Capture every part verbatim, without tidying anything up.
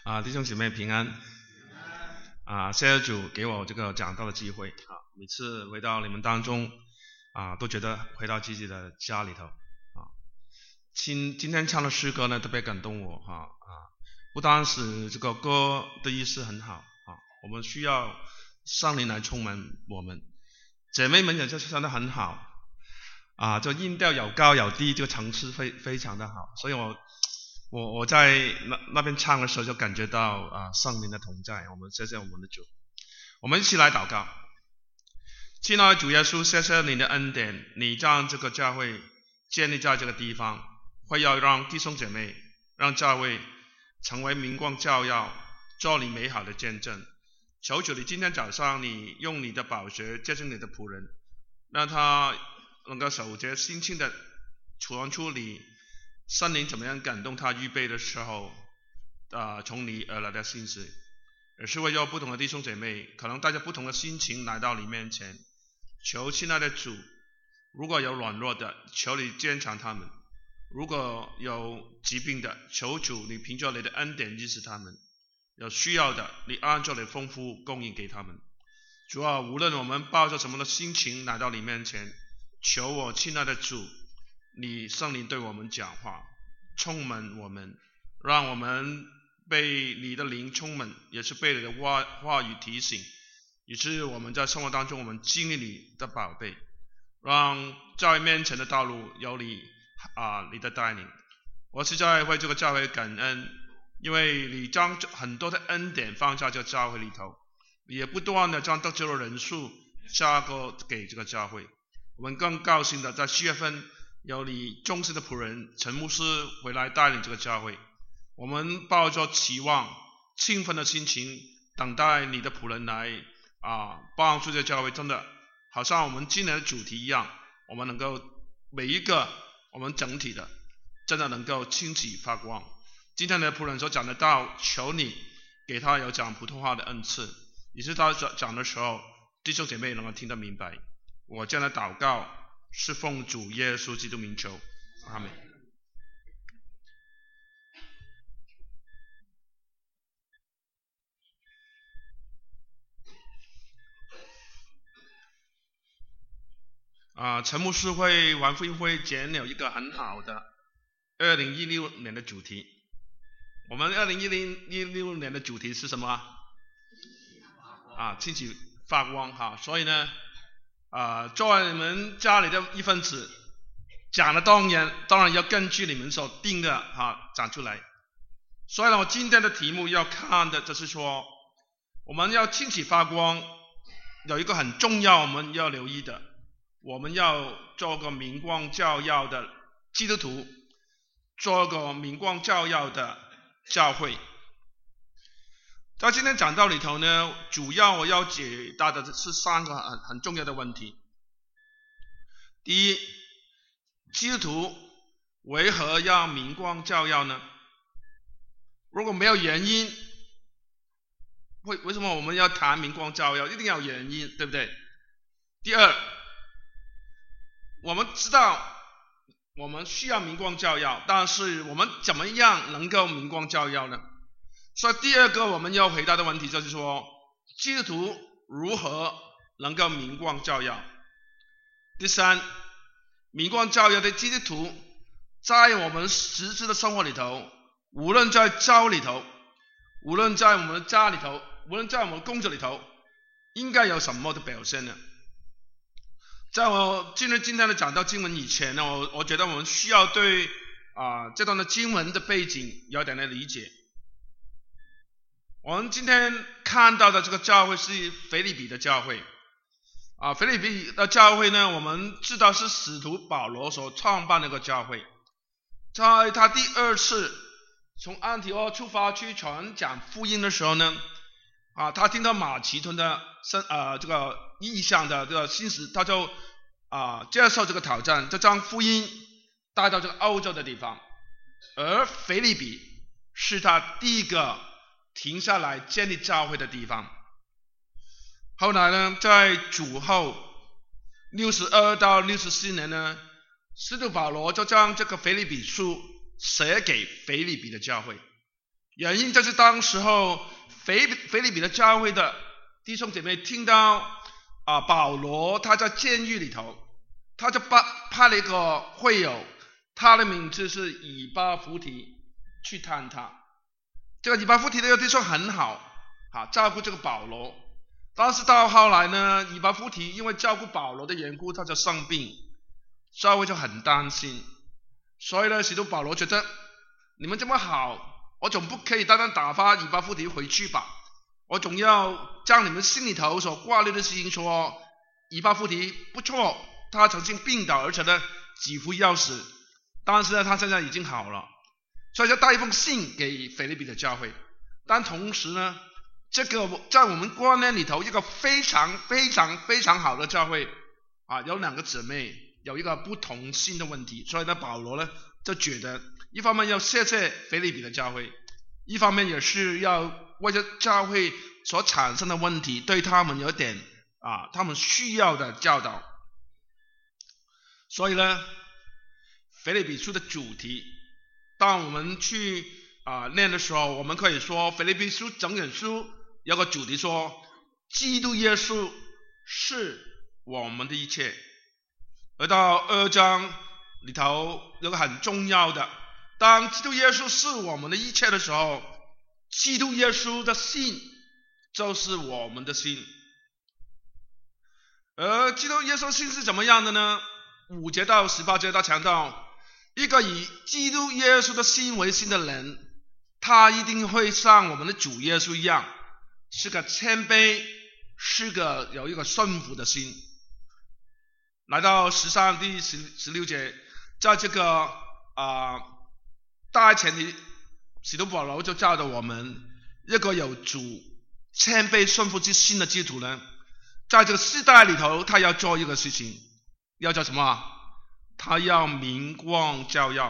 啊，弟兄姐妹平安。啊，谢谢主给我这个讲道的机会啊！每次回到你们当中啊，都觉得回到自己的家里头啊。今今天唱的诗歌呢，特别感动我哈啊！不单是这个歌的意思很好啊，我们需要圣灵来充满我们。姐妹们也就唱得很好啊，这音调有高有低，这个层次非非常的好，所以我。我我在那那边唱的时候就感觉到啊圣灵的同在，我们谢谢我们的主，我们一起来祷告。亲爱的主耶稣，谢谢你的恩典，你将这个教会建立在这个地方，会要让弟兄姐妹，让教会成为明光照耀，做你美好的见证。求主你今天早上你用你的宝血接近你的仆人，让他能够守节心清的传出你圣灵怎么样感动他预备的时候啊、呃，从你而来的信息，也是为了不同的弟兄姐妹可能带着不同的心情来到你面前。求亲爱的主，如果有软弱的，求你坚强他们；如果有疾病的，求主你凭着你的恩典医治他们；有需要的，你按照你丰富供应给他们。主啊，无论我们抱着什么的心情来到你面前，求我亲爱的主，你圣灵对我们讲话，充满我们，让我们被你的灵充满，也是被你的话话语提醒，以致我们在生活当中我们经历你的宝贝，让教会面前的道路有你啊你的带领。我实在为这个教会感恩，因为你将很多的恩典放在这个教会里头，也不断的将得救的人数加个给这个教会。我们更高兴的在七月份有你忠实的仆人陈牧师回来带领这个教会，我们抱着期望兴奋的心情等待你的仆人来啊帮助这个教会，真的好像我们今年的主题一样，我们能够每一个我们整体的真的能够清起发光。今天的仆人所讲的道，求你给他有讲普通话的恩赐，也是他讲的时候弟兄姐妹能够听得明白。我这样的祷告是奉主耶稣基督名求，阿们。啊，陈牧师会完福音会前有一个很好的二零一六年的主题。我们二零一六年的主题是什么啊？兴起发光哈，所以呢啊，作为你们家里的一份子，讲的当然当然要根据你们所定的哈讲出来。所以呢，我今天的题目要看的就是说，我们要兴起发光，有一个很重要我们要留意的，我们要做个明光照耀的基督徒，做个明光照耀的教会。在今天讲道里头呢，主要我要解答的是三个很很重要的问题。第一，基督徒为何要明光照耀呢？如果没有原因，为为什么我们要谈明光照耀？一定要有原因，对不对？第二，我们知道我们需要明光照耀，但是我们怎么样能够明光照耀呢？所以第二个我们要回答的问题就是说，基督徒如何能够明光照耀？第三，明光照耀的基督徒在我们实质的生活里头，无论在教会里头，无论在我们的家里头，无论在我们的工作里头，应该有什么的表现呢？在我进入今天的讲到经文以前呢，我我觉得我们需要对啊、呃、这段的经文的背景有点的理解。我们今天看到的这个教会是腓立比的教会啊，腓立比的教会呢，我们知道是使徒保罗所创办的一个教会。在他第二次从安提阿出发去传讲福音的时候呢，啊，他听到马其顿的呃这个意象的这个信息，他就啊接受这个挑战，就将福音带到这个欧洲的地方。而腓立比是他第一个停下来建立教会的地方。后来呢，在主后六十二到六十四年呢，使徒保罗就将这个腓立比书写给腓立比的教会。 原因就是当时候腓腓立比的教会的弟兄姐妹听到啊保罗他在监狱里头，他就派派了一个会友，他的名字是以巴弗提去探他。这个以巴弗提的弟兄很好啊，照顾这个保罗。但是到后来呢，以巴弗提因为照顾保罗的缘故，他就生病，教会就很担心。所以呢，使徒保罗觉得你们这么好，我总不可以单单打发以巴弗提回去吧，我总要将你们心里头所挂虑的事情说，以巴弗提不错，他曾经病倒，而且呢几乎要死，但是呢他现在已经好了，所以就带一封信给腓立比的教会。但同时呢，这个在我们观念里头一个非常非常非常好的教会啊，有两个姊妹有一个不同性的问题，所以呢保罗呢就觉得一方面要谢谢腓立比的教会，一方面也是要为这教会所产生的问题对他们有点啊他们需要的教导。所以呢腓立比书的主题，当我们去啊念的时候，我们可以说腓立比书整本书有个主题说，基督耶稣是我们的一切。而到二章里头有个很重要的，当基督耶稣是我们的一切的时候，基督耶稣的信就是我们的信。而基督耶稣信是怎么样的呢？五节到十八节他强调，一个以基督耶稣的信为信的人，他一定会像我们的主耶稣一样，是个谦卑，是个有一个顺服的心。来到十三第十十六节，在这个啊、呃、大前提，使徒保罗就教导我们，一个有主谦卑顺服之心的基督徒呢，在这个世代里头，他要做一个事情，要做什么？他要明光照耀。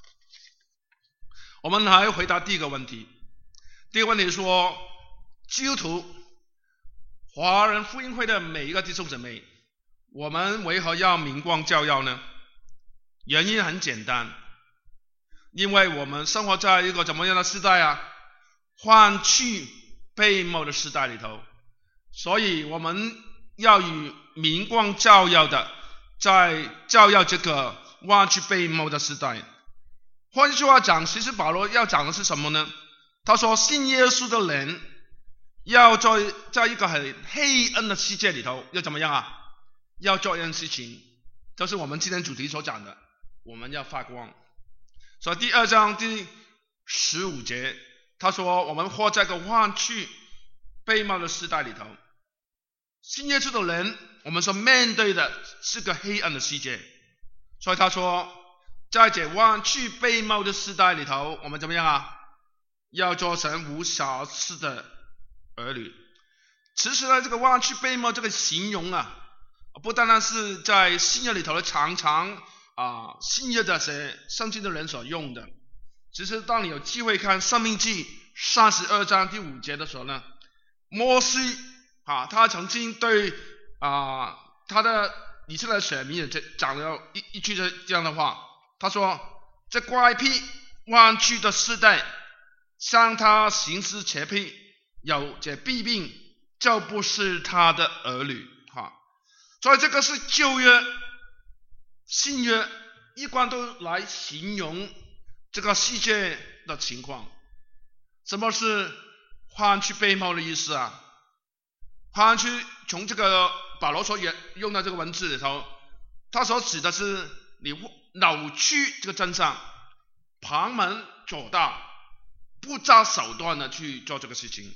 我们来回答第一个问题。第一个问题说，基督徒华人福音会的每一个弟兄姊妹，我们为何要明光照耀呢？原因很简单，因为我们生活在一个怎么样的时代啊？换去悖谬的时代里头，所以我们要以明光照耀的，在照耀这个换去悖谬的时代。换句话讲，其实保罗要讲的是什么呢？他说信耶稣的人要在在一个很黑暗的世界里头要怎么样啊？要做一件事情，就是我们今天主题所讲的，我们要发光。所以第二章第十五节他说，我们活在一个换去悖谬的时代里头，信耶稣的人我们所面对的是个黑暗的世界。所以他说，在这换去悖谬的时代里头，我们怎么样啊？要做成无瑕疵的儿女。其实呢，这个换去悖谬这个形容啊，不单单是在新约里头的常常啊新约的些圣经的人所用的。其实当你有机会看申命记三十二章第五节的时候呢，摩西啊他曾经对啊他的以色列选民也讲了一一句这样的话，他说，这乖僻弯曲的世代向他行事邪僻，有这弊病，就不是他的儿女。哈，所以这个是旧约新约一贯都来形容这个世界的情况。什么是换去悖谬的意思啊？换去从这个保罗所用的这个文字里头，他所指的是你扭曲这个真相，旁门左道，不择手段的去做这个事情。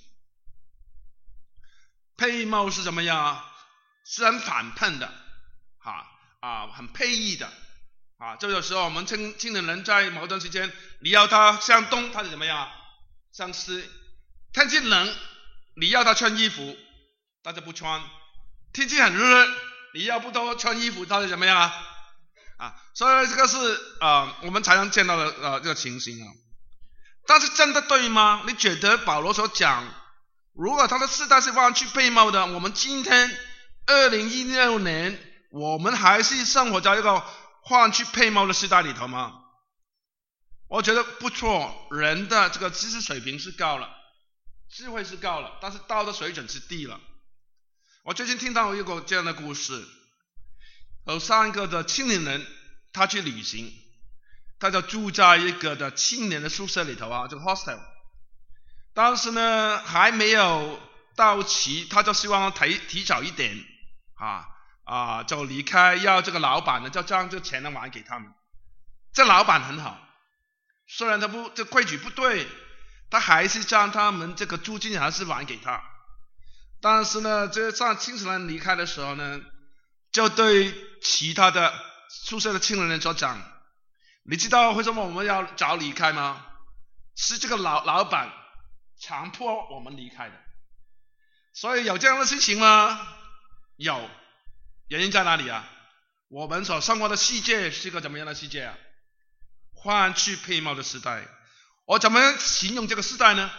悖谬是怎么样啊？是很反叛的，啊啊，很悖逆的，啊，就有时候我们青青年人在某段时间，你要他向东，他就怎么样啊？向西。天气冷，你要他穿衣服，他就不穿；天气很热，你要不多穿衣服，他就怎么样啊？啊，所以这个是啊、呃，我们常常见到的呃这个情形啊。但是真的对吗？你觉得保罗所讲，如果他的世代是弯曲悖谬的，我们今天二零一六年，我们还是生活在一个弯曲悖谬的时代里头吗？ 我觉得不错，人的这个知识水平是高了，智慧是高了，但是道德水准是低了。我最近听到一个这样的故事，有三个的青年人，他去旅行，他就住在一个的青年的宿舍里头啊，这个 hostel。当时呢还没有到齐，他就希望提提早一点啊啊就离开，要这个老板呢就将这钱呢还给他们。这老板很好，虽然他不这规矩不对，他还是将他们这个租金还是还给他。但是呢，这上青年人离开的时候呢，就对其他的宿舍的青年人所讲，你知道为什么我们要早离开吗？是这个老老板强迫我们离开的。所以有这样的事情吗？有。原因在哪里啊？我们所生活的世界是一个怎么样的世界啊？换去配貌的时代。我怎么形容这个时代呢？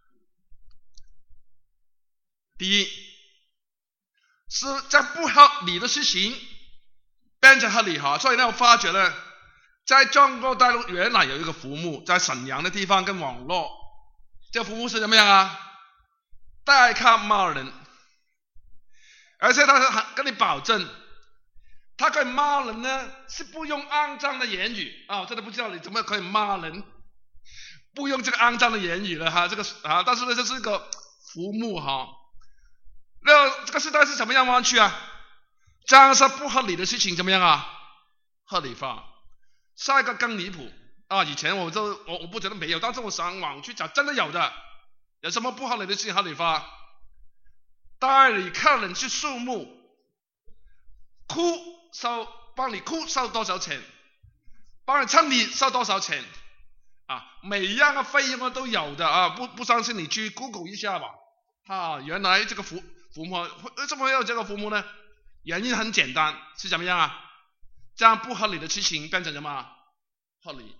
第一，是在不合理的事情变成合理化。所以呢，我发觉呢，在中国大陆原来有一个服务，在沈阳的地方跟网络，这个服务是怎么样啊？代看骂人，而且他是跟你保证，他可以骂人呢，是不用肮脏的言语啊，我真的不知道你怎么可以骂人，不用这个肮脏的言语了哈，这个啊，但是呢，这是一个服务哈。那这个时代是怎么样弯曲啊？将是不合理的事情怎么样啊？合理化。下一个更离谱啊！以前我就我我不觉得没有，但是我上网去找，真的有的。有什么不合理的事情合理化？代理客人去树木，哭收帮你哭收多少钱？帮你称理收多少钱？啊，每一样的费用都有的啊！不不相信你去 Google 一下吧。啊，原来这个服服务为什么会有这个服务呢？原因很简单，是怎么样啊？将不合理的事情变成什么合理？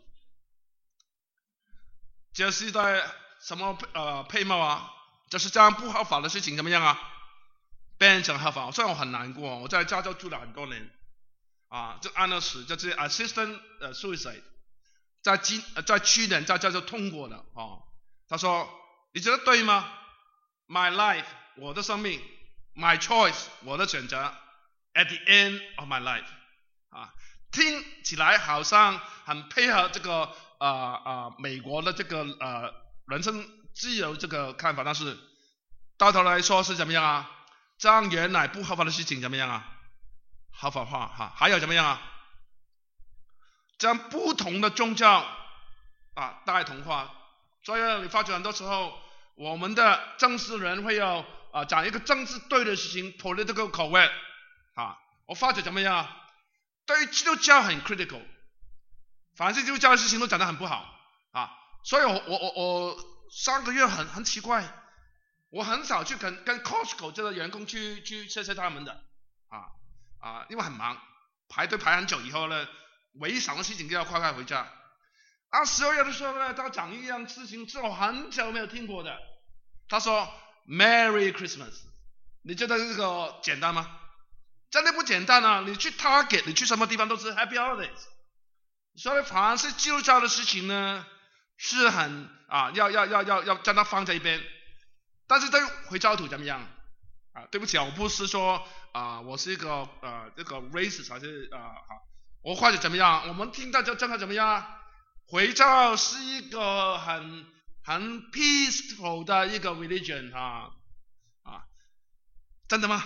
这是在什么呃配貌啊？就是将不合法的事情怎么样啊？变成合法。虽然我很难过，我在加州住了很多年啊，这安乐死就是 assistant suicide， 在今在去年在加州通过的啊。他说你觉得对吗？My life， 我的生命 ，My choice， 我的选择 ，At the end of my life， 啊，听起来好像很配合这个呃呃美国的这个呃人身自由这个看法，但是到头来说是怎么样啊？将原来不合法的事情怎么样啊？合法化哈，还有怎么样啊？将不同的宗教啊大同化，所以你发觉很多时候。我们的政治人会有啊讲一个政治对的事情 political correct 啊，我发觉怎么样？对于基督教很 critical， 凡是基督教的事情都讲得很不好啊，所以我我我我上个月很很奇怪，我很少去跟跟 Costco 这个员工去去谢谢他们的啊啊，因为很忙，排队排很久以后呢，唯一想的事情就要快快回家。啊，十二月的时候呢，他讲一样事情是我很久没有听过的。他说 Merry Christmas， 你觉得这个简单吗？真的不简单啊！你去 Target， 你去什么地方都是 Happy Holidays。所以凡是基督教的事情呢，是很啊，要要要要要将它放在一边。但是对回教徒怎么样？啊，对不起啊，我不是说啊，我是一个呃这个 racist 还是啊好，我或者怎么样？我们听到就真的怎么样？回教是一个很很 peaceful 的一个 religion 啊啊，真的吗？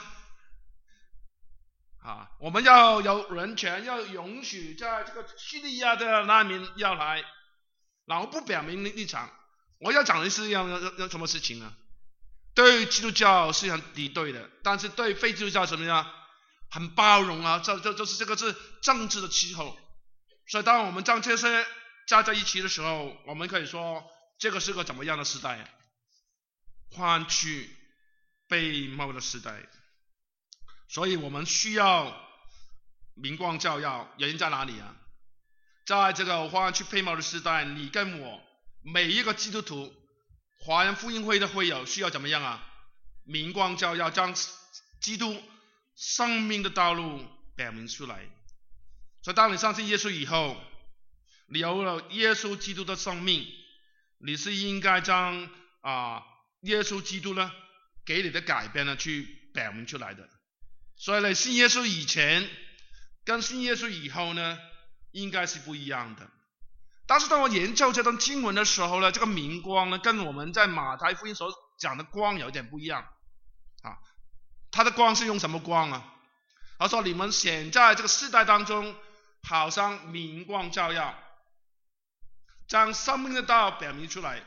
啊，我们要有人权，要允许在这个叙利亚的难民要来，然后不表明立场。我要讲的是要要要什么事情呢？对基督教是很敌对的，但是对非基督教怎么样？很包容啊，这这就是这个是政治的气候。所以当我们将这些加在一起的时候，我们可以说这个是个怎么样的时代？换去被冒的时代。所以我们需要明光照耀，原因在哪里啊？在这个换去被冒的时代，你跟我每一个基督徒，华人福音会的会友需要怎么样啊？明光照耀，将基督生命的道路表明出来。所以当你相信耶稣以后， 你有了耶稣基督的生命，你是应该将啊耶稣基督呢给你的改变呢去表明出来的。所以你信耶稣以前跟信耶稣以后呢，应该是不一样的。但是当我研究这段经文的时候呢，这个明光呢，跟我们在马太福音所讲的光有点不一样啊。它的光是用什么光啊？他说你们显在这个世代当中，好像明光照耀，将生命的道表明出来。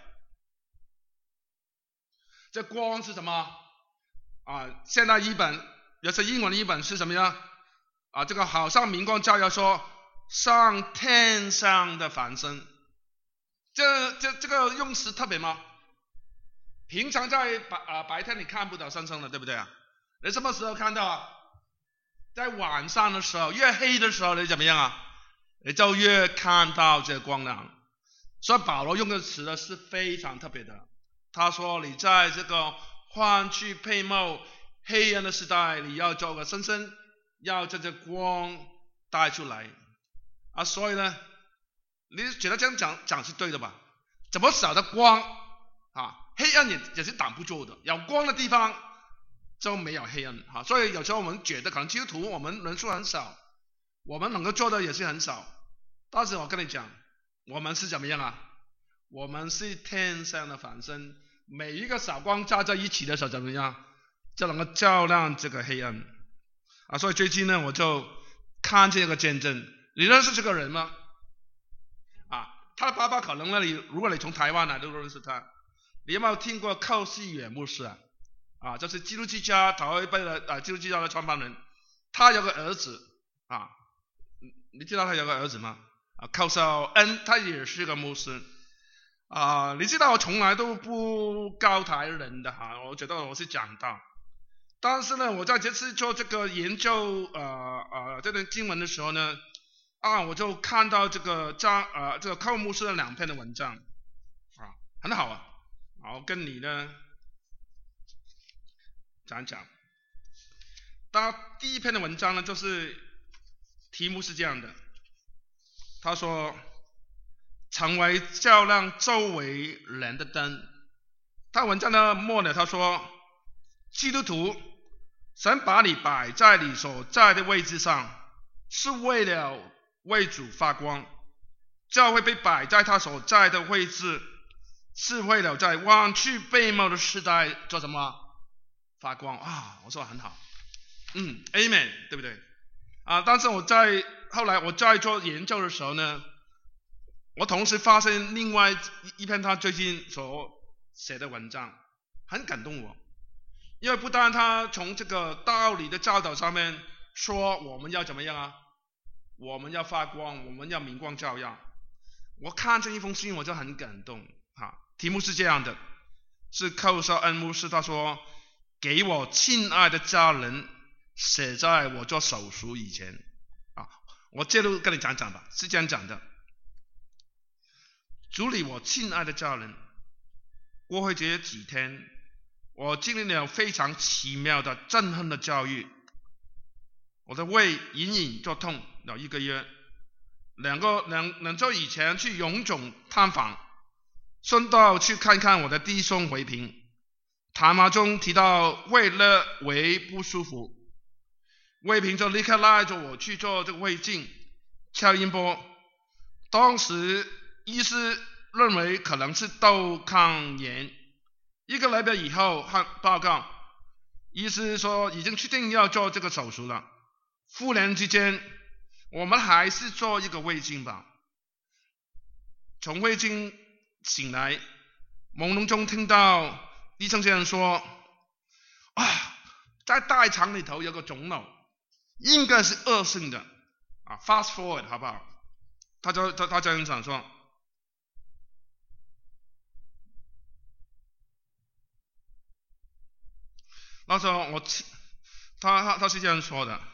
这光是什么啊？现在译本也是英文的译本是什么呀？啊，这个好像明光照耀说上天上的繁星，这这这个用词特别吗？平常在白啊白天你看不到星星的，对不对啊？你什么时候看到啊？在晚上的时候，越黑的时候你怎么样啊？你就越看到这光亮。所以保罗用的词呢是非常特别的。他说你在这个换去配貌黑暗的时代，你要做个星星，要将这光带出来啊。所以呢，你觉得这样讲讲是对的吧？怎么少的光啊？黑暗也也是挡不住的，有光的地方就没有黑暗啊。所以有时候我们觉得可能基督徒我们人数很少，我们能够做的也是很少。但是我跟你讲，我们是怎么样啊？我们是天上的繁星，每一个小光照在一起的时候怎么样？就能够照亮这个黑暗啊。所以最近呢，我就看这个见证。你认识这个人吗？啊，他的爸爸可能呢，你如果你从台湾来都认识他。你有没有听过寇世远牧师啊？啊，就是基督之家头一辈的啊，基督之家的创办人。他有个儿子啊，你知道他有个儿子吗？啊，寇绍恩，他也是个牧师啊。你知道我从来都不高抬人的哈，我觉得我是讲道。但是呢，我在这次做这个研究呃呃这段经文的时候呢，啊，我就看到这个张呃这个寇牧师的两篇的文章啊，很好啊。好，跟你呢讲讲。他第一篇的文章呢，就是题目是这样的，他说成为照亮周围人的灯。他文章的末呢，他说基督徒，神把你摆在你所在的位置上，是为了为主发光。教会被摆在他所在的位置，是为了在弯曲背貌的时代做什么？发光啊！我说很好，嗯 ，Amen， 对不对？啊，但是我在后来我在做研究的时候呢，我同时发现另外一篇他最近所写的文章，很感动我，因为不但他从这个道理的教导上面说我们要怎么样啊？我们要发光，我们要明光照耀。我看这一封信我就很感动啊。题目是这样的，是寇绍恩牧师他说，给我亲爱的家人写在我做手术以前啊，我接着跟你讲讲吧，是这样讲的。主里我亲爱的家人，过去这几天我经历了非常奇妙的震撼的教育。我的胃隐隐作痛了一个月，两个两两周以前去荣总探访，顺道去看看我的弟兄回平，谈话中提到胃略为不舒服，卫平就立刻拉着我去做这个胃镜超音波。当时医师认为可能是窦抗炎，一个礼拜以后报告，医师说已经确定要做这个手术了。复联之间，我们还是做一个胃镜吧。从胃镜醒来，朦胧中听到医生先生说：“啊，在大肠里头有个肿瘤，应该是恶性的啊 ，fast forward 好不好？”他就他他这样讲说。那时候我他他他是这样说的。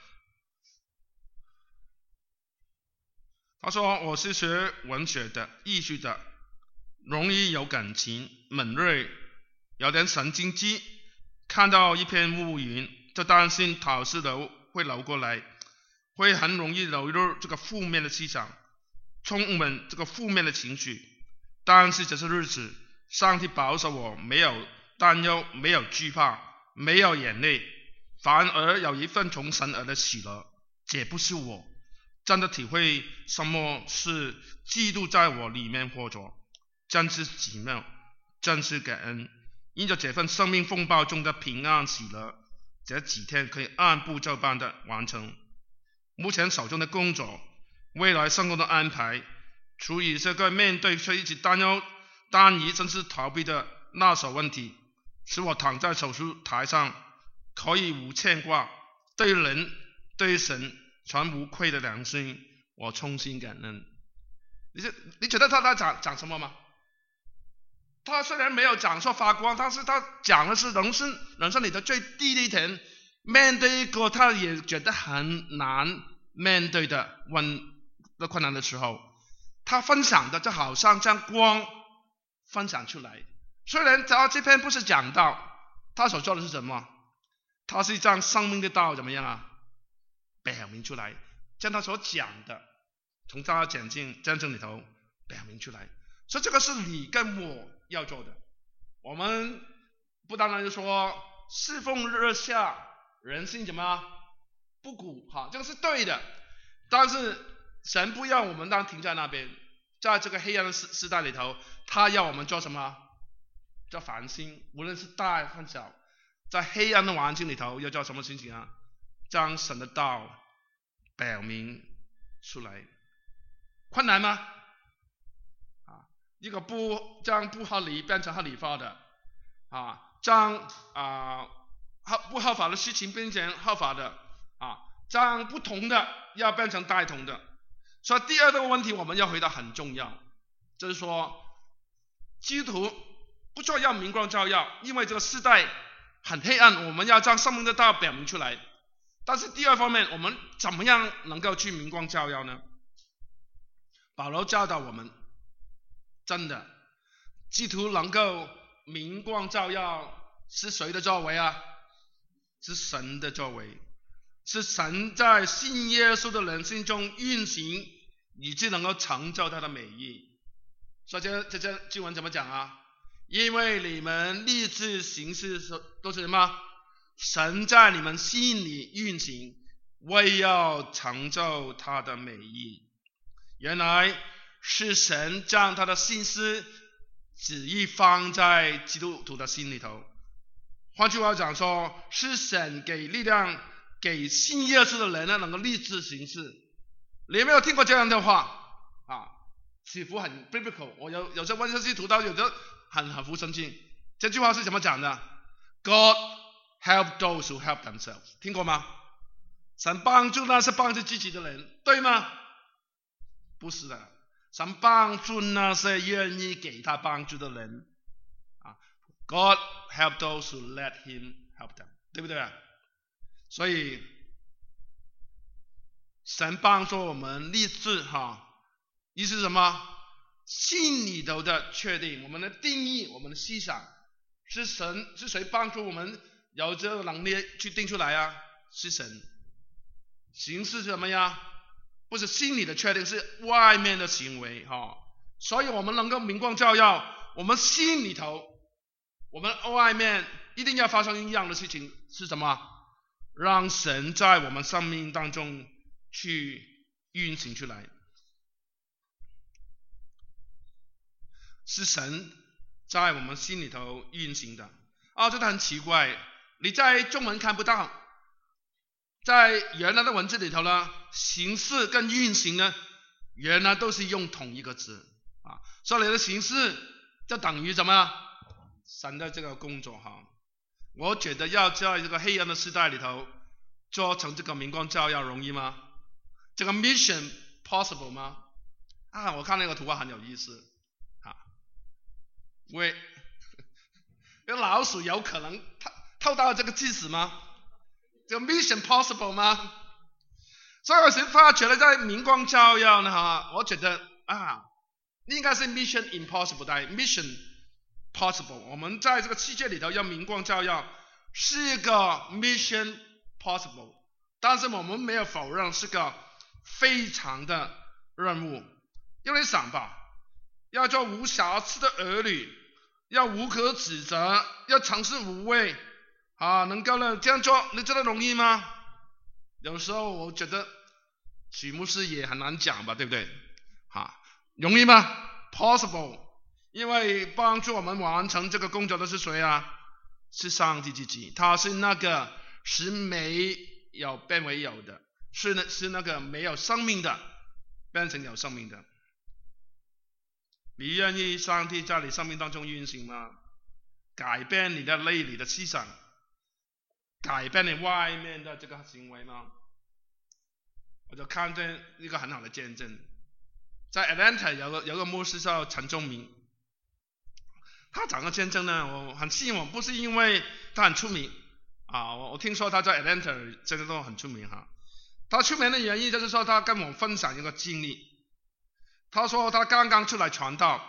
他说我是学文学的、艺术的，容易有感情、敏锐，有点神经质，看到一片乌云就担心考试流会流过来，会很容易流入这个负面的思想。 充满这个负面的情绪。但是这些日子，上帝保守我没有担忧，没有惧怕，没有眼泪，反而有一份从神而的喜乐。这不是我真的体会什么是基督在我里面活着，真是奇妙，真是感恩。因着这份生命风暴中的平安喜乐，这几天可以按部就班的完成目前手中的工作，未来生活的安排，处理这个面对却一直担忧、担疑甚至逃避的那些问题，使我躺在手术台上可以无牵挂，对人对神全无愧的良心，我衷心感恩。你觉你觉得他在讲讲什么吗？他虽然没有讲说发光，但是他讲的是人生人生里的最低的一点，面对一个他也觉得很难面对的问的困难的时候，他分享的就好像将光分享出来。虽然他这篇不是讲道，他所做的是什么？他是将生命的道怎么样啊？表明出来，将他所讲的从他讲进真正里头表明出来。所以这个是你跟我要做的。我们不单单就说侍奉热下，人心怎么不古，好，这个是对的。但是神不要我们当停在那边，在这个黑暗的时时代里头，他要我们做什么？叫繁星，无论是大和小，在黑暗的环境里头要做什么事情啊？将神的道表明出来。困难吗？一个不将不合理变成合理化的啊，将啊不合法的事情变成合法的啊，将不同的要变成大同的。所以第二个问题我们要回答很重要，就是说基督徒不说要明光照耀，因为这个时代很黑暗，我们要将生命的道表明出来。但是第二方面，我们怎么样能够去明光照耀呢？保罗教导我们，真的，基督徒能够明光照耀，是谁的作为啊？是神的作为，是神在信耶稣的人心中运行，以致能够成就他的美意。所以这这这经文怎么讲啊？因为你们立志行事都是什么？神在你们心里运行，为要成就他的美意。原来是神将他的心思旨意放在基督徒的心里头。换句话讲说，是神给力量给信耶稣的人呢，能够立志行事。你有没有听过这样的话啊？似乎很 biblical， 我有有时候问这些读到，有的很合乎圣经。这句话是怎么讲的？ God help those who help themselves， 听过吗？神帮助那些帮助自己的人，对吗？不是的，神帮助那些愿意给他帮助的人啊。God help those who let him help them， 对不对啊？所以神帮助我们立志哈，意思是什么？心里头的确定，我们的定义，我们的思想，是神是谁帮助我们有这个能力去定出来啊？是神。形式是什么呀？不是心里的确定，是外面的行为哈。所以我们能够明光照耀，我们心里头，我们外面一定要发生一样的事情，是什么？让神在我们生命当中去运行出来。是神在我们心里头运行的啊，这个很奇怪，你在中文看不到，在原来的文字里头呢，形式跟运行呢，原来都是用同一个字啊，所以你的形式就等于什么？神的这个工作哈。我觉得要在这个黑暗的时代里头做成这个明光照耀容易吗？这个 mission possible 吗？啊，我看那个图画很有意思啊，喂，这老鼠有可能透透到这个句子吗？这个 mission possible 吗？所以我是发觉了，在明光照耀呢哈，我觉得啊，应该是 mission impossible， 但 mission possible。我们在这个世界里头要明光照耀，是一个 mission possible， 但是我们没有否认是个非常的任务。 因为想吧，要做无瑕疵的儿女，要无可指责，要常事无畏啊，能够呢这样做，你觉得容易吗？有时候我觉得许牧师也很难讲吧，对不对？啊，容易吗 ？Possible， 因为帮助我们完成这个工作的是谁啊？是上帝自己，他是那个使没有变为有的，是那是那个没有生命的变成有生命的。你愿意上帝在你生命当中运行吗？改变你的内里的思想，改变你外面的这个行为吗？我就看见一个很好的见证，在 Atlanta 有个有个牧师叫陈忠明，他讲的见证呢，我很吸引我，不是因为他很出名啊，我我听说他在 Atlanta 这个都很出名哈。他出名的原因就是说，他跟我分享一个经历。他说他刚刚出来传道，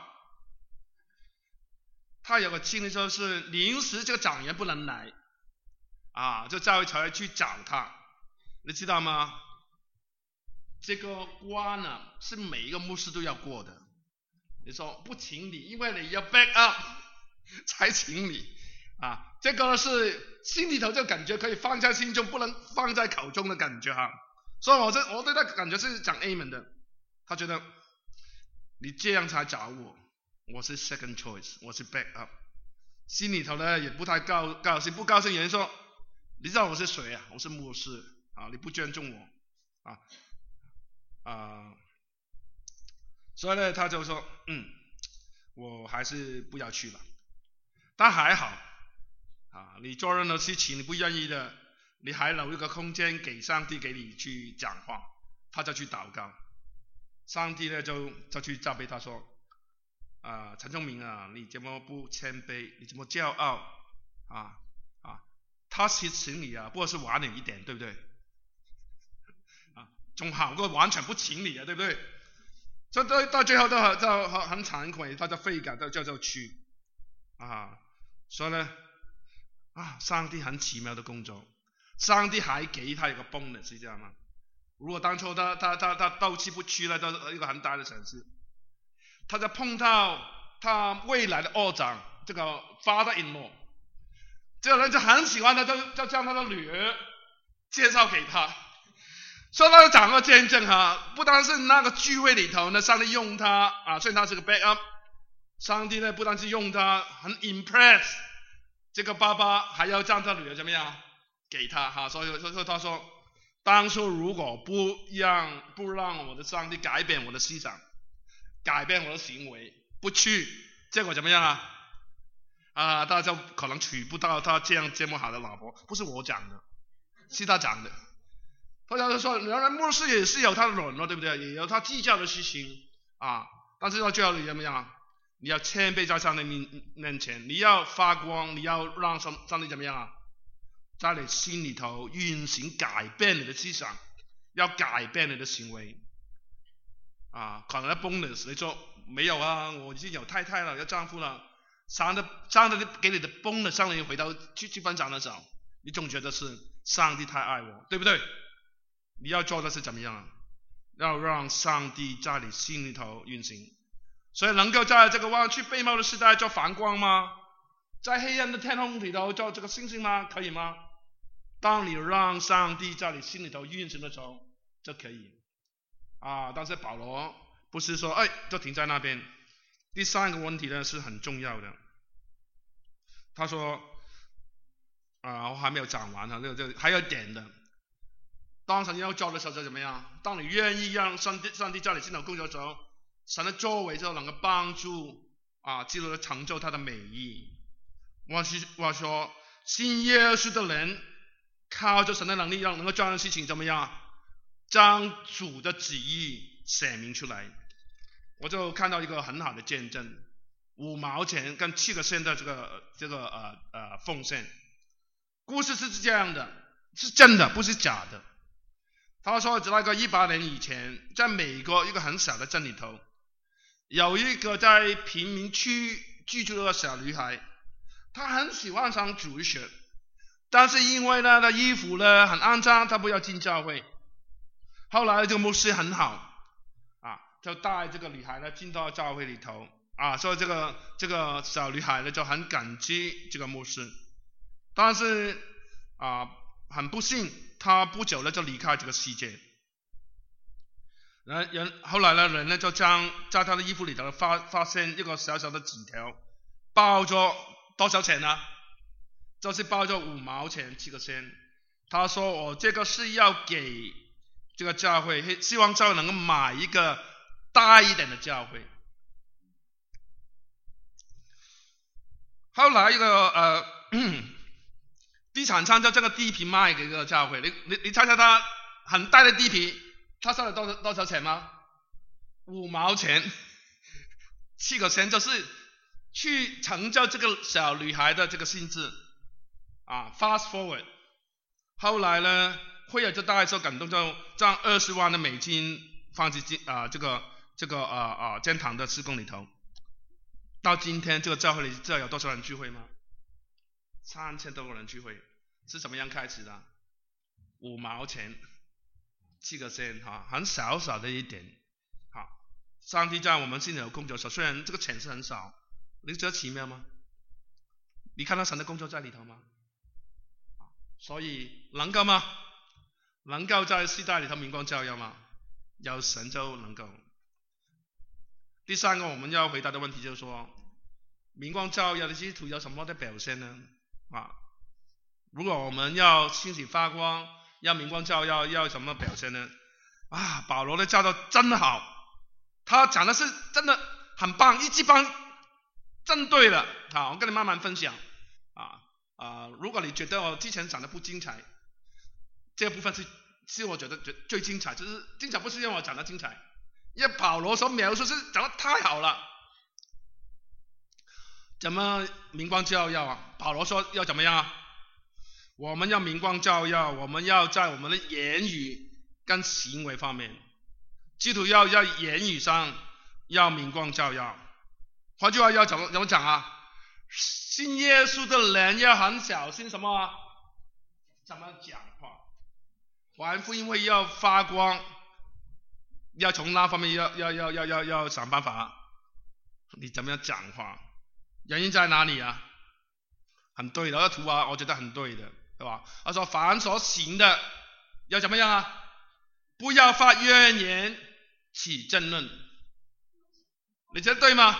他有个经历就是临时这个长员不能来啊，就教会才去找他，你知道吗？这个关呢是每一个牧师都要过的。你说不请你，因为你要 back up 才请你啊，这个是心里头就感觉可以放在心中，不能放在口中的感觉哈。所以我这我对他感觉是讲 amen 的，他觉得你这样才找我，我是 second choice， 我是 back up， 心里头呢也不太高高兴，不高兴有人说，你知道我是谁啊？我是牧师啊，你不尊重我啊啊，所以呢他就说，嗯，我还是不要去了。但还好啊，你做任何事情你不愿意的，你还留一个空间给上帝给你去讲话，他就去祷告。上帝呢就就去责备他说，啊，陈忠明啊，你怎么不谦卑？你怎么骄傲啊啊？他其实请你啊，不过是晚了一点，对不对？啊，总好过完全不请你啊，对不对？所以到到最后都很就很惭愧，他就悔改，就就就去啊。所以呢，啊，上帝很奇妙的工作，上帝还给他一个 bonus， 是这样吗？如果当初他他他他斗气不去了，到一个很大的城市，他就碰到他未来的二长，这个 father-in-law， 这个人就很喜欢他，就就将他的女儿介绍给他。所以他就讲个见证哈，不单是那个聚会里头呢，上帝用他啊，虽然他是个 backup， 上帝呢不单是用他，很 impress 这个爸爸，还要将他女儿怎么样给他哈，所以所以他说，当初如果不让不让我的上帝改变我的思想，改变我的行为，不去，结果怎么样啊？啊，他就可能娶不到他这样这么好的老婆，不是我讲的，是他讲的。他就说，原来牧师也是有他的软弱，对不对？也有他计较的事情啊。但是到最后你怎么样？你要谦卑在上帝面面前，你要发光，你要让上上帝怎么样啊？在你心里头运行改变你的思想，要改变你的行为啊。可能的 bonus 你说没有啊，我已经有太太了，有丈夫了，上帝上帝给你的 bonus， 上帝回到去去分享的时候，你总觉得是上帝太爱我，对不对？你要做的是怎么样？要让上帝在你心里头运行，所以能够在这个弯曲背貌的时代做反光吗？在黑暗的天空里头做这个星星吗？可以吗？当你让上帝在你心里头运行的时候，就可以啊。但是保罗不是说哎就停在那边。第三个问题呢是很重要的，他说啊，我还没有讲完啊，这这还有一点的。当神要做的时候就怎么样？当你愿意让上帝上帝在你心头工作的时候，神的作为就能够帮助啊，基督的成就他的美意。我是我说，信耶稣的人靠着神的能力，让能够做的事情怎么样？将主的旨意显明出来。我就看到一个很好的见证，五毛钱跟七个县的这个这个呃呃奉献。故事是这样的，是真的，不是假的。他说，在那个一八年以前，在美国一个很小的镇里头，有一个在贫民区居住的小女孩，她很喜欢上主日学，但是因为呢，她衣服呢很肮脏，她不要进教会。后来这个牧师很好啊， 就带这个女孩呢进到教会里头啊，所以这个这个小女孩呢就很感激这个牧师，但是啊很不幸，她不久呢就离开这个世界。人人后来呢，人呢就将在他的衣服里头发发现一个小小的纸条，包着多少钱呢？就是包着五毛钱七个仙。他说我这个是要给这个教会，希望教会能够买一个大一点的教会。后来一个呃地产商将这个地皮卖给这个教会，你你你猜猜他很大的地皮，他收了多少多少钱吗？五毛钱，七个钱，就是去成就这个小女孩的这个心智啊。Fast forward， 后来呢，会友就大概受感动，就将二十万的美金放进啊、呃、这个这个啊啊建堂的事工里头。到今天这个教会里知道有多少人聚会吗？三千多个人聚会，是怎么样开始的？五毛钱。七个先哈，很小小的一点，好，上帝在我们心里有工作，虽然这个钱是很少，你觉得奇妙吗？你看到神的工作在里头吗？所以能够吗？能够在世代里头明光照耀吗？有神就能够。第三个我们要回答的问题就是说，明光照耀的基督徒有什么的表现呢？啊，如果我们要兴起发光，要明光照耀，要什么表现呢？啊，保罗的教导真的好，他讲的是真的很棒，一级棒，真对了。好，我跟你慢慢分享啊啊！如果你觉得我之前讲的不精彩，这部分是是我觉得最最精彩，就是精彩不是因为我讲的精彩，因为保罗所描述是讲的太好了。怎么明光照耀啊？保罗说要怎么样啊？我们要明光照耀，我们要在我们的言语跟行为方面，基督要要言语上要明光照耀。换句话要怎么怎么讲啊？信耶稣的人要很小心什么啊？怎么讲话？传福音会要发光，要从那方面要要要要要要想办法。你怎么样讲话？原因在哪里啊？很对的，那图啊，我觉得很对的。对吧？他说凡所行的要怎么样啊？不要发怨言起争论，你觉得对吗？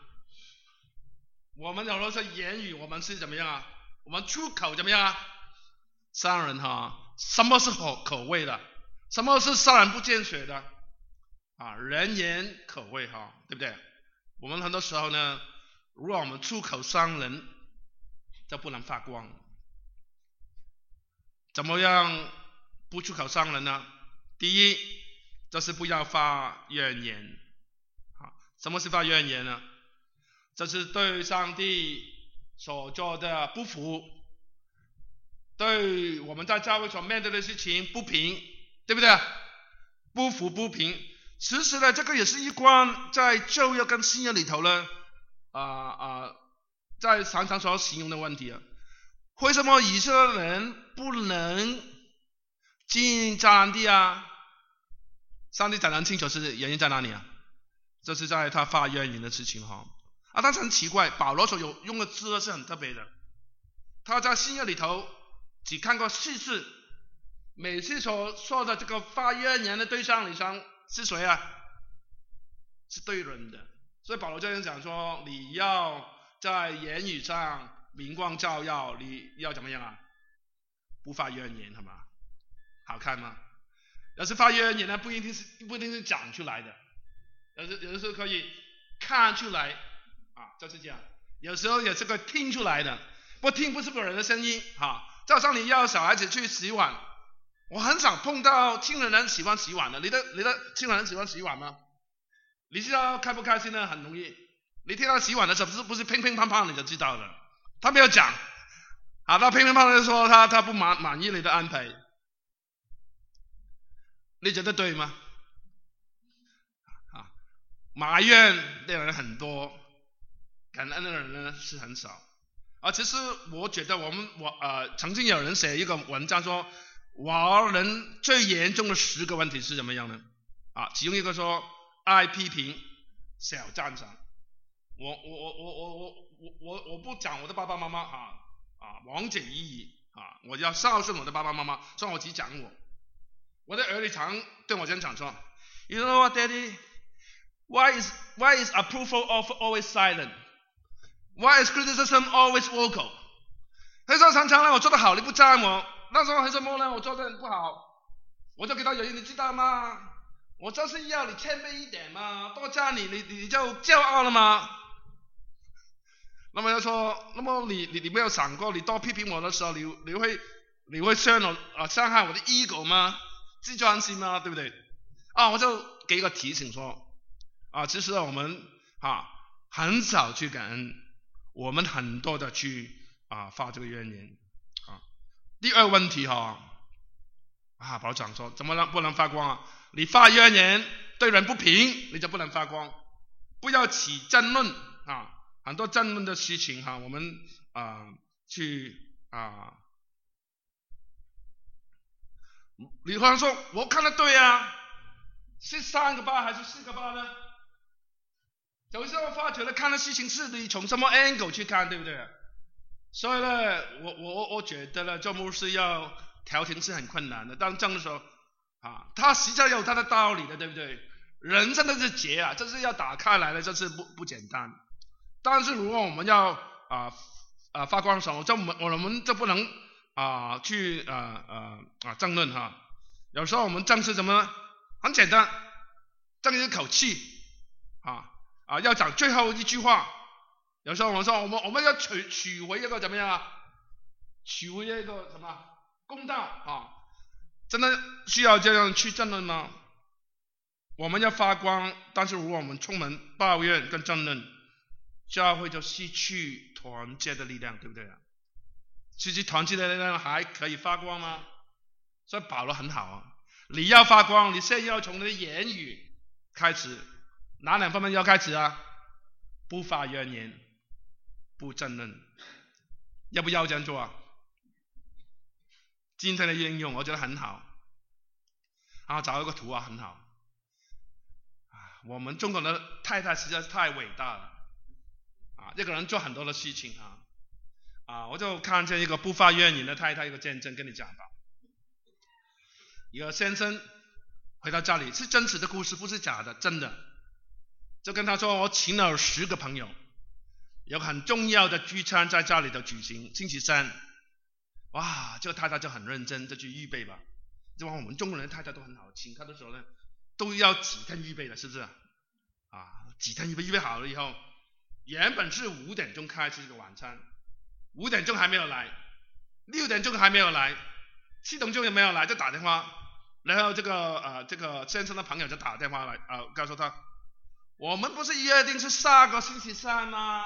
我们有的时候言语，我们是怎么样啊？我们出口怎么样啊？伤人哈，什么是口口味的？什么是杀人不见血的？啊，人言可畏哈，对不对？我们很多时候呢，如果我们出口伤人，就不能发光。怎么样不出口伤人呢？第一，就是不要发怨言。好，什么是发怨言呢？就是对上帝所做的不服，对我们在教会所面对的事情不平，对不对？不服不平。其实呢，这个也是一关在旧约跟新约里头呢，啊、呃、啊、呃，在常常所形容的问题啊。为什么以色列人不能进迦南地啊？上帝讲得很清楚，是原因在哪里啊？这是在他发怨言的事情哈。啊，但是很奇怪，保罗所有用的字是很特别的。他在新约里头只看过四次，每次所说的这个发怨言的对象里上是谁啊？是对人的。所以保罗这样讲说，你要在言语上明光照耀，你要怎么样啊？不发怨言，好吗？好看吗？要是发怨言呢，不一定是不一定是讲出来的，有时有的时候可以看出来啊，就是这样。有时候也是可以听出来的，不听不是个人的声音啊。就好像你要小孩子去洗碗，我很少碰到亲人人喜欢洗碗的。你的你的亲人人喜欢洗碗吗？你知道开不开心呢？很容易，你听到洗碗的时候，不是不是乒乒乓乓，你就知道了。他没有讲，好，他乒乒乓乓就说他他不满满意你的安排，你觉得对吗？啊，埋怨的人很多，感恩的人呢是很少。啊，其实我觉得我们我呃曾经有人写一个文章说，华人最严重的十个问题是怎么样呢？啊，其中一个说爱批评，少赞赏。我我我我我我我我我不讲我的爸爸妈妈啊啊，王者已矣啊！我要孝顺我的爸爸妈妈，所以我只讲我。我的儿女常对我这样讲说 ，You know what, Daddy? Why is why is approval of always silent? Why is criticism always vocal? 他说常常呢，我做得好你不赞我，那时候为什么呢？我做得不好，我就给他原因，你知道吗？我就是要你谦卑一点嘛，多赞你，你你就骄傲了吗？那么他说，那么你你你没有想过，你多批评我的时候，你你会你会伤我啊，伤害我的 ego 吗？自尊心吗？对不对？啊，我就给一个提醒说，啊，其实我们啊很少去感恩，我们很多的去啊发这个怨言啊。第二问题哈啊，保罗讲说，怎么能不能发光啊？你发怨言，对人不平，你就不能发光，不要起争论啊。很多争论的事情哈，我们啊去啊，你好像说我看得对啊，是三个八还是四个八呢？有时候发觉了看的事情是你从什么 angle 去看，对不对？所以呢，我我我觉得呢，做牧师要调停是很困难的。当这样的时候啊，他实在有他的道理的，对不对？人真的是结啊，这是要打开来的，这是不不简单。但是如果我们要啊啊发光的时候，就我们我们就不能啊去啊啊啊争论哈。有时候我们争是什么呢？很简单，争一口气啊啊要讲最后一句话。有时候我们说我们我们要取取回一个怎么样啊？取回一个什么公道啊？真的需要这样去争论吗？我们要发光，但是如果我们充满抱怨跟争论，教会就失去团结的力量，对不对啊？失去团结的力量还可以发光吗？所以保罗很好啊，你要发光，你现在要从你的言语开始，哪两方面要开始啊？不发怨言，不争论，要不要这样做啊？今天的应用我觉得很好，然后找一个图啊，很好。我们中国的太太实在是太伟大了啊！一个人做很多的事情啊啊！我就看见一个不发怨言的太太一个见证，跟你讲吧。一个先生回到家里，是真实的故事，不是假的，真的。就跟他说，我请了十个朋友，有很重要的聚餐在家里头举行，星期三。哇，这个太太就很认真，就去预备吧。就往我们中国人的太太都很好，请客的时候呢，都要几天预备的，是不是？啊，几天预备，预备好了以后，原本是五点钟开始这个晚餐，五点钟还没有来，六点钟还没有来，七点钟也没有来，就打电话，然后这个呃这个先生的朋友就打电话来啊、呃，告诉他，我们不是约定是下个星期三吗？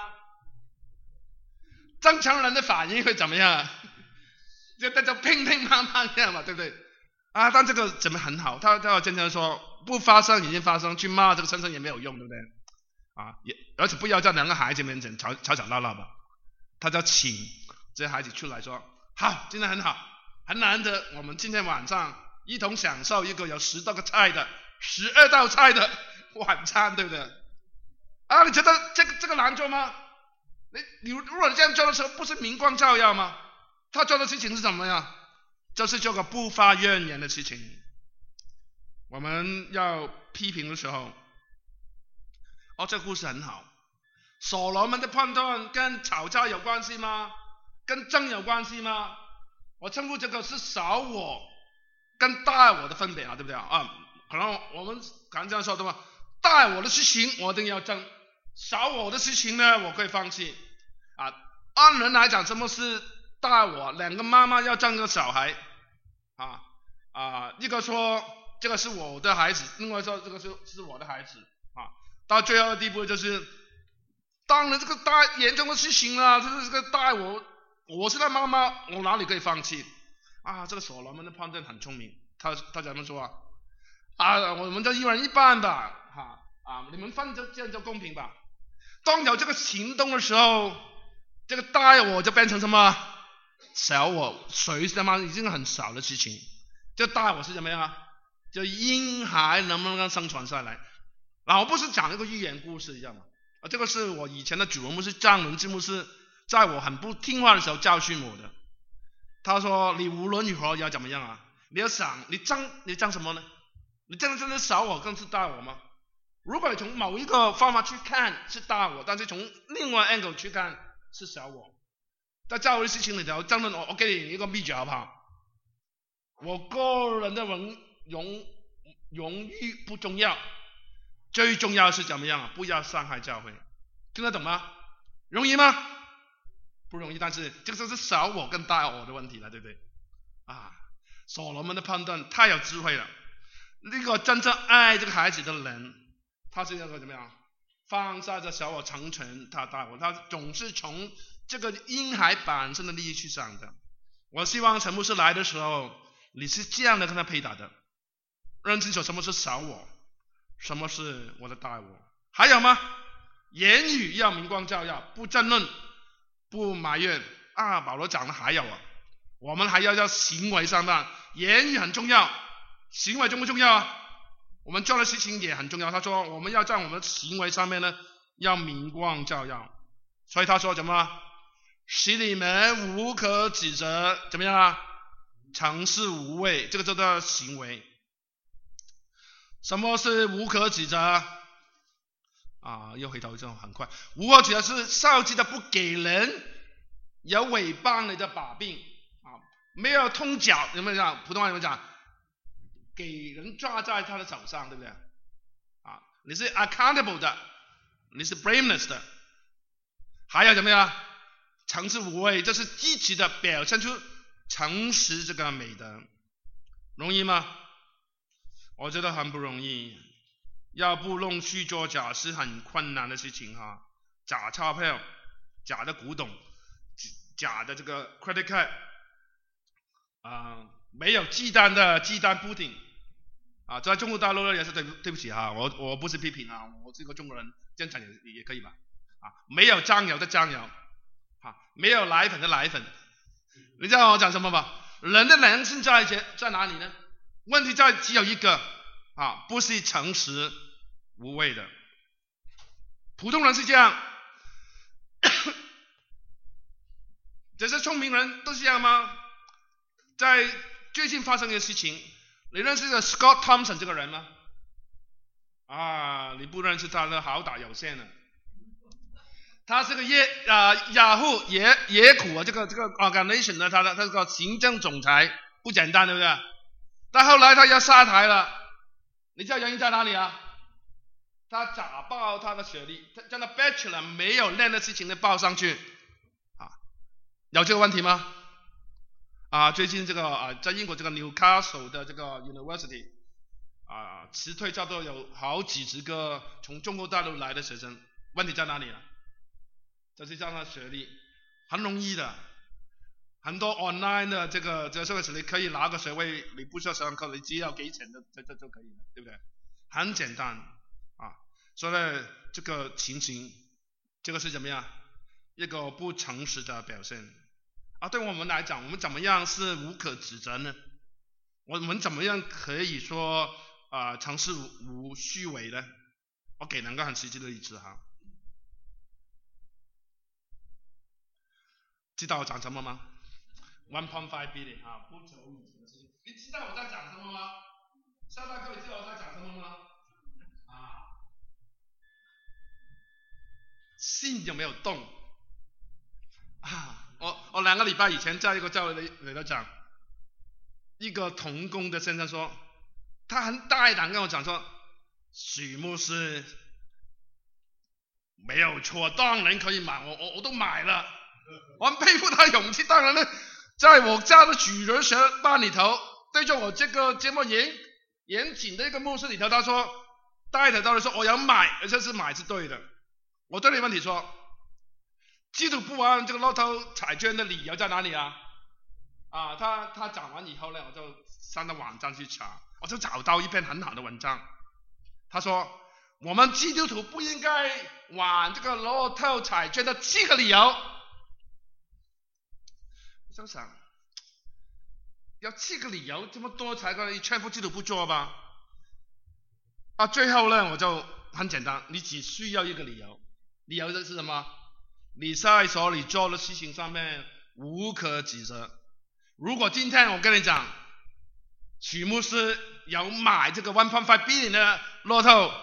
正常人的反应会怎么样？就大家乒乒乓乓这样嘛，对不对？啊，但这个怎么很好？他他经常说不发生已经发生，去骂这个先生也没有用，对不对？啊，也而且不要在两个孩子面前吵吵吵闹闹吧。他就请这些孩子出来说，好，今天很好，很难得，我们今天晚上一同享受一个有十多个菜的、十二道菜的晚餐，对不对？啊，你觉得这个这个难做吗？你你如果你这样做的时候，不是明光照耀吗？他做的事情是什么呀？就是做个不发怨言的事情。我们要批评的时候，哦，这个故事很好。所罗门的判断跟吵架有关系吗？跟争有关系吗？我称呼这个是少我跟大我的分别啊，对不对啊？可能我们可能这样说对吧？大我的事情我一定要争，少我的事情呢，我可以放弃啊。按人来讲，什么是大我？两个妈妈要争个小孩啊啊，一个说这个是我的孩子，另外说这个是是我的孩子啊。到最后的地步就是，当然这个大严重的事情啊，就是这个大我，我是他妈妈，我哪里可以放弃啊？这个所罗门的判断很聪明，他他怎么说啊？啊，我们就一人一半吧，哈啊，你们分就这样就公平吧。当有这个行动的时候，这个大我就变成什么？小我，谁他妈已经很少的事情。这大我是什么样啊？就婴孩能不能生存下来？ 然后不是讲一个寓言故事一样嘛？啊，这个是我以前的主任牧师张伦之牧师，在我很不听话的时候教训我的。他说：“你无论如何要怎么样啊？你要想，你争你争什么呢？你真的真的少我更是大我吗？如果你从某一个方法去看是大我，但是从另外 angle 去看是小我。在教会的事情里头，争论我我给你一个秘诀好不好？我个人的荣荣荣誉不重要。”最重要是怎么样啊？不要伤害教会，听得懂吗？容易吗？不容易，但是这个就是小我跟大我的问题了，对不对？啊，所罗门的判断太有智慧了。那个真正爱这个孩子的人，他是那个怎么样？放下这小我成全他大我，他总是从这个婴孩本身的利益去想的。我希望陈牧师来的时候，你是这样的跟他配搭的，认清楚什么是小我。什么是我的大我？还有吗？言语要明光照耀，不争论，不埋怨啊。保罗讲的还有啊，我们还要在行为上的，言语很重要，行为重不重要啊？我们做的事情也很重要。他说我们要在我们的行为上面呢，要明光照耀。所以他说什么？使你们无可指责，怎么样啊？诚实无畏，这个叫做行为。什么是无可指责啊？又回头就很快，无可指责是少记的不给人有诽谤你的把柄啊，没有通脚，有没有讲？普通话有没有讲？给人抓在他的手上，对不对？啊，你是 accountable 的，你是 blameless 的，还有怎么样？诚实无畏，这是积极的表现出诚实这个美德，容易吗？我觉得很不容易，要不弄虚作假是很困难的事情哈。假钞票、假的古董、假的这个 credit card 啊、呃，没有鸡蛋的鸡蛋布丁啊，在中国大陆呢也是对对不起哈，我我不是批评啊，我是一个中国人，这样讲也也可以吧？啊，没有酱油的酱油，啊，没有奶粉的奶粉，你知道我讲什么吧？人的良心在在哪里呢？问题在只有一个啊，不是诚实无畏的。普通人是这样，这些聪明人都是这样吗？在最近发生的事情，你认识这个 Scott Thompson 这个人吗？啊，你不认识他的好歹有限了。他是个耶啊雅虎野野苦啊，这个这个 organization 的他的他这个行政总裁不简单，对不对？但后来他要下台了，你知道原因在哪里啊？他假报他的学历，他将他 bachelor 没有念的事情呢报上去，啊，有这个问题吗？啊，最近这个啊，在英国这个 Newcastle 的这个 University 啊，辞退差不多有好几十个从中国大陆来的学生，问题在哪里啊？就是这样的学历，很容易的。很多 online 的这个这个社会学历可以拿个学位，你不需要上课，你只要给钱的这这就可以了，对不对？很简单啊。所以呢，这个情形，这个是怎么样？一个不诚实的表现啊。对我们来讲，我们怎么样是无可指责呢？我们怎么样可以说啊、呃、诚实无虚伪呢？我给两个很实际的例子哈。知道我讲什么吗？one point five billion 啊，不久以前的事情。你知道我在讲什么吗？上大课你知道我在讲什么吗？啊，心有没有动？啊，我我两个礼拜以前在一个教会里里头讲，一个同工的先生说，他很大胆跟我讲说，许牧师没有错，当然可以买，我我我都买了。我很佩服他的勇气，当然呢，在我家的主人学班里头，对着我这个这么严严谨的一个牧师里头，他说带头到底说我要买，而且是买是对的。我对你问题说，基督不玩这个乐透彩券的理由在哪里啊？啊，他他讲完以后呢，我就上到网站去查，我就找到一篇很好的文章。他说我们基督徒不应该玩这个乐透彩券的七个理由。我想想，要七个理由这么多才可以劝服基督不做吧？啊，最后呢，我就很简单，你只需要一个理由，理由是什么？你在所你做的事情上面无可指责。如果今天我跟你讲，许牧师有买这个 one point five billion 的乐透，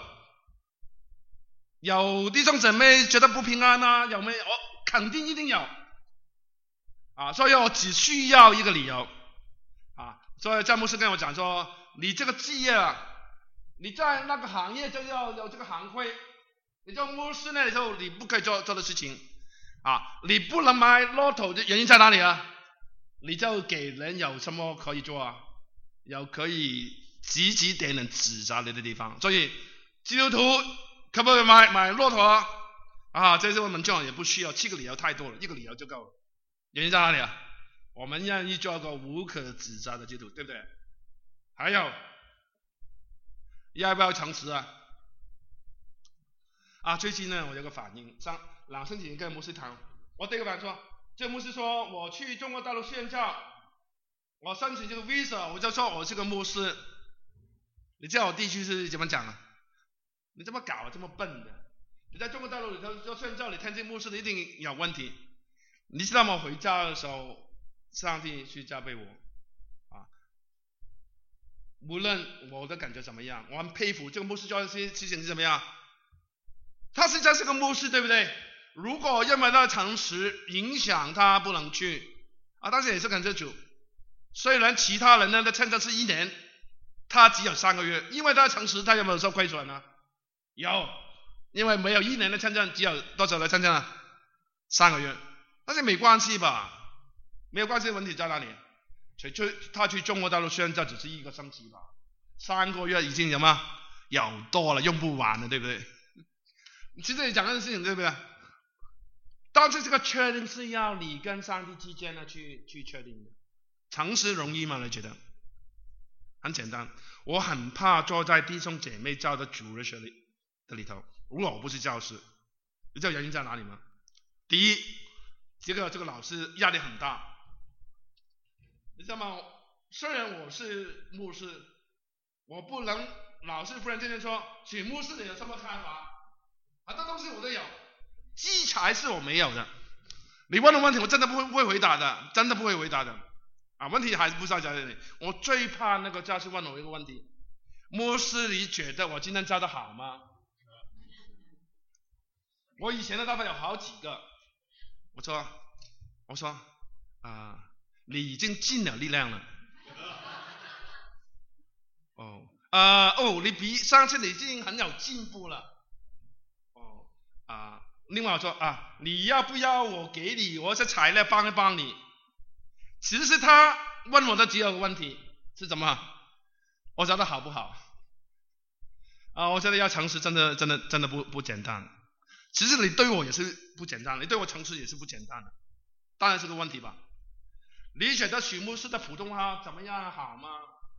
有弟兄姊妹觉得不平安啊？有没有？我肯定一定有啊！所以我只需要一个理由啊！所以詹牧师跟我讲说，你这个职业啊，你在那个行业就要有这个行规，你做牧师那时候你不可以做做的事情啊，你不能买乐透的原因在哪里啊？你就给人有什么可以做啊？有可以指指点人指责你的地方。所以基督徒可不可以买买乐透啊？啊，这是我们教也不需要七个理由太多了，一个理由就够了。原因在哪里啊？我们愿意做个无可指责的基督徒，对不对？还有要不要诚实啊？啊，最近呢，我有个反应，上两星期前跟牧师谈，我第一个反应说，这牧师说我去中国大陆宣教，我申请这个 visa， 我就说我是个牧师。你知道我第一句是怎么讲啊？你这么搞这么笨的，你在中国大陆里头做宣教，你天津牧师的一定有问题。你知道吗？回家的时候，上帝去加倍我啊，无论我的感觉怎么样，我很佩服这个牧师做的事情是怎么样。他实际上是个牧师，对不对？如果因为他的诚实影响他不能去啊，但是也是感谢主。虽然其他人呢的签证是一年，他只有三个月，因为他的诚实，他有没有受亏损呢？有，因为没有一年的签证，只有多少的签证啊？三个月。但是没关系吧？没有关系的问题在哪里？去去他去中国大陆宣教只是一个星期吧，三个月已经有吗？有多了，用不完了，对不对？其实你讲的事情对不对？但是这个确定是要你跟上帝之间呢去去确定的。诚实容易吗？你觉得？很简单，我很怕坐在弟兄姐妹教的主日学里的里头，如果我不是教师，你知道原因在哪里吗？第一，这个这个老师压力很大，你知道吗？虽然我是牧师，我不能老是忽然之间说，许牧师你有什么看法？很多东西我都有，器材是我没有的。你问的问题我真的不会不会回答的，真的不会回答的。啊，问题还是不在这里。我最怕那个教师问我一个问题：牧师，你觉得我今天教的好吗？我以前的答案有好几个，我说，我说，啊、呃，你已经尽了力量了。哦，啊、呃，哦，你比上次你已经很有进步了。哦，啊、呃，另外我说啊，你要不要我给你我些材料帮一帮你？其实他问我的只有个问题是什么？我教的好不好？啊，我觉得要诚实，真的真的真的不不简单。其实你对我也是不简单，你对我诚实也是不简单的，当然是个问题吧。你觉得许牧师的普通话怎么样？好吗？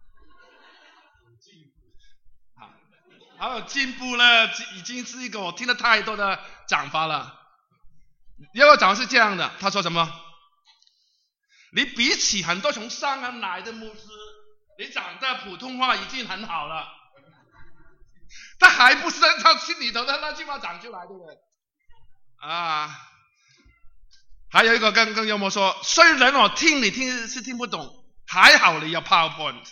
好，好有进步了，已经是一个我听了太多的讲法了。要个讲是这样的，他说什么？你比起很多从上岸来的牧师，你讲的普通话已经很好了。他还不是按照心里头的那句话讲出来，对不对？啊，还有一个更更幽默说，虽然我听你听是听不懂，还好你有 PowerPoint。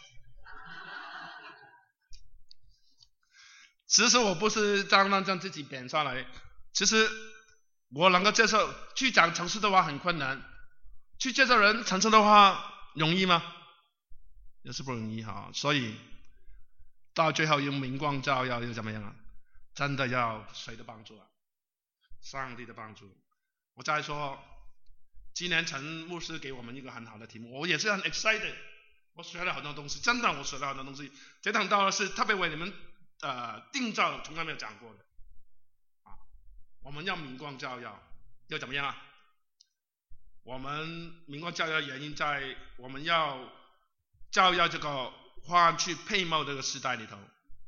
其实我不是这样让自己贬下来，其实我能够接受，去讲诚实的话很困难。去介绍人诚实的话容易吗？也是不容易哈。所以到最后用明光照耀又怎么样啊？真的要谁的帮助啊？上帝的帮助。我再说，今年陈牧师给我们一个很好的题目，我也是很 excited， 我学了很多东西，真的我学了很多东西。这堂道是特别为你们呃定造，从来没有讲过的啊。我们要明光照耀，又怎么样啊？我们明光照耀的原因在我们要照耀这个换去配貌这个时代里头，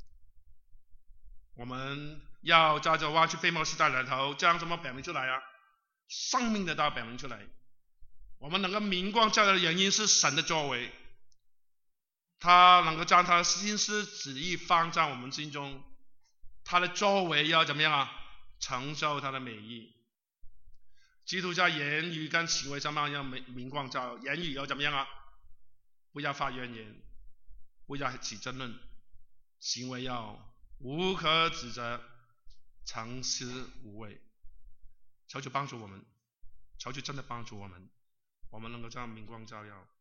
我们要在这换去配貌时代里头，这样怎么表明出来啊？生命的道表明出来。我们能够明光照耀的原因是神的作为，他能够将他的心思旨意放在我们心中， 他的作为要怎么样啊？承受他的美意。基督在言语跟行为上面要明光照耀，言语要怎么样啊？不要发怨言，不要起争论，行为要无可指责，诚实无畏。求主帮助我们，求主真的帮助我们，我们能够这样明光照耀。